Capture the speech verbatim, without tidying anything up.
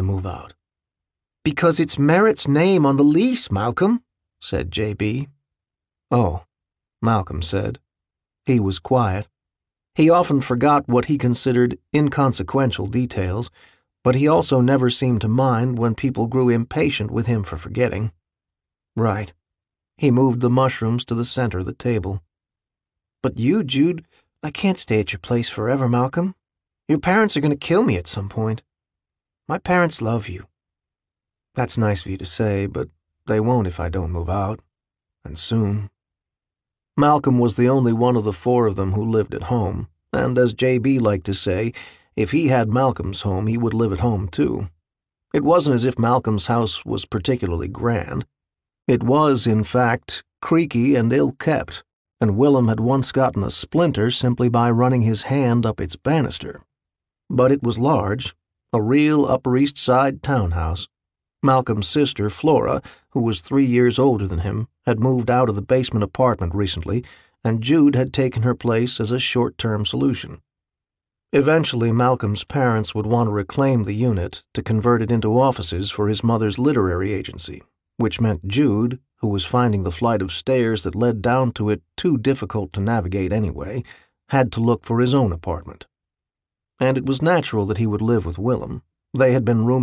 move out?" "Because it's Merritt's name on the lease, Malcolm," said J B. "Oh," Malcolm said. He was quiet. He often forgot what he considered inconsequential details, but he also never seemed to mind when people grew impatient with him for forgetting. "Right." He moved the mushrooms to the center of the table. "But you, Jude, I can't stay at your place forever, Malcolm. Your parents are going to kill me at some point. My parents love you." "That's nice of you to say, but they won't if I don't move out. And soon." Malcolm was the only one of the four of them who lived at home, and as J B liked to say, if he had Malcolm's home, he would live at home too. It wasn't as if Malcolm's house was particularly grand. It was, in fact, creaky and ill-kept, and Willem had once gotten a splinter simply by running his hand up its banister. But it was large, a real Upper East Side townhouse. Malcolm's sister, Flora, who was three years older than him, had moved out of the basement apartment recently, and Jude had taken her place as a short-term solution. Eventually, Malcolm's parents would want to reclaim the unit to convert it into offices for his mother's literary agency, which meant Jude, who was finding the flight of stairs that led down to it too difficult to navigate anyway, had to look for his own apartment. And it was natural that he would live with Willem. They had been roommates